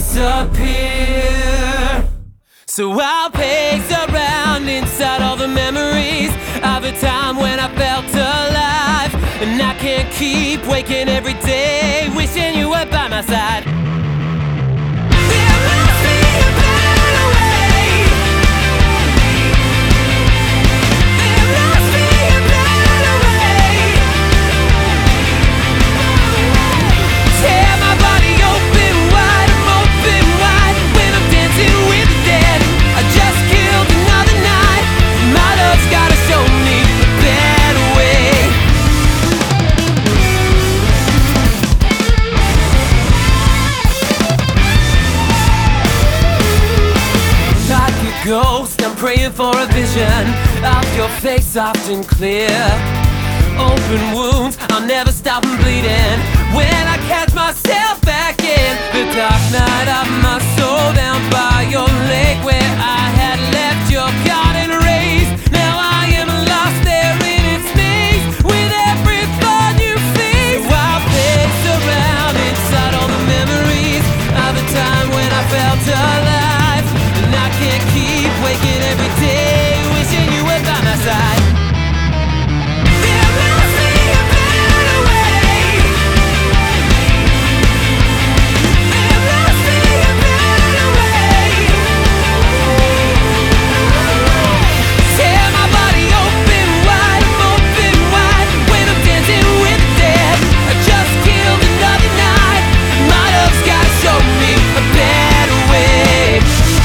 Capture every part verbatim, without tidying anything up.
disappear. So I'll pace around inside all the memories of a time when I felt alive. And I can't keep waking every day wishing you were by my side. There must be a better way. There must be a better way. Tear my body open wide, I'm open wide when I'm dancing with the dead. I just killed another night. My love's gotta show me a better way. Like a ghost, I'm praying for a vision of your face soft and clear. Open wounds, I'll never stop them bleeding when I catch myself back in the dark night of my soul, down by your lake where I had left your garden raised. Now I am lost there in its maze with every thought you face. So I'll pace around inside all the memories of a time when I felt alive. And I can't keep waking every day wishing you were by my side. There must be a better way. There must be a better way. Tear my body open wide, I'm open wide when I'm dancing with the dead. I just killed another night. My love's gotta show me a better way.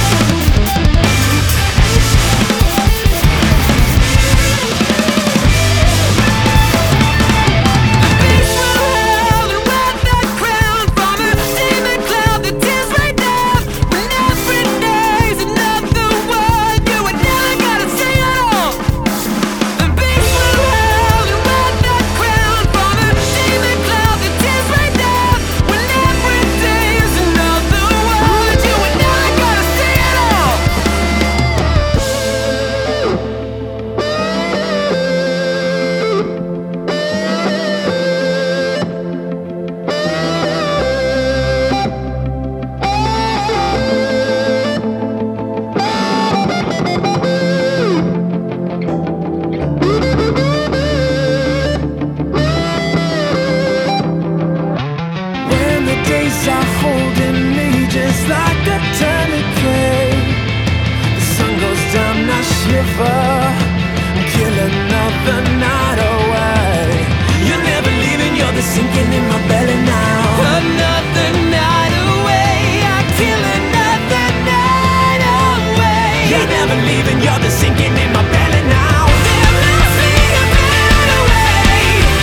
Are holding me just like a tourniquet. The sun goes down, I shiver. I'm killing another night away. You're never leaving, you're the sinking in my belly now. Another night away, I kill another night away. You're never leaving, you're the sinking in my belly now. There must be a better way.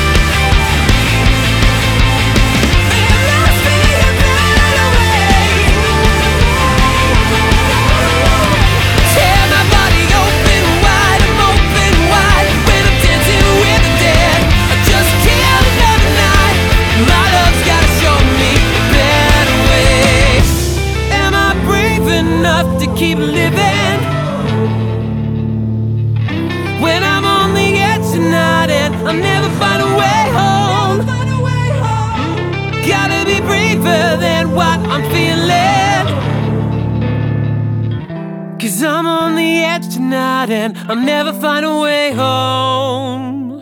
There must be a better way. Tear my body open wide, I'm open wide when I'm dancing with the dead. I just killed another night. My love's gotta show me a better way. Am I brave enough to keep living when I'm on the edge tonight and I'll never find a way home? Gotta be braver than what I'm feeling, 'cause I'm on the edge tonight and I'll never find a way home.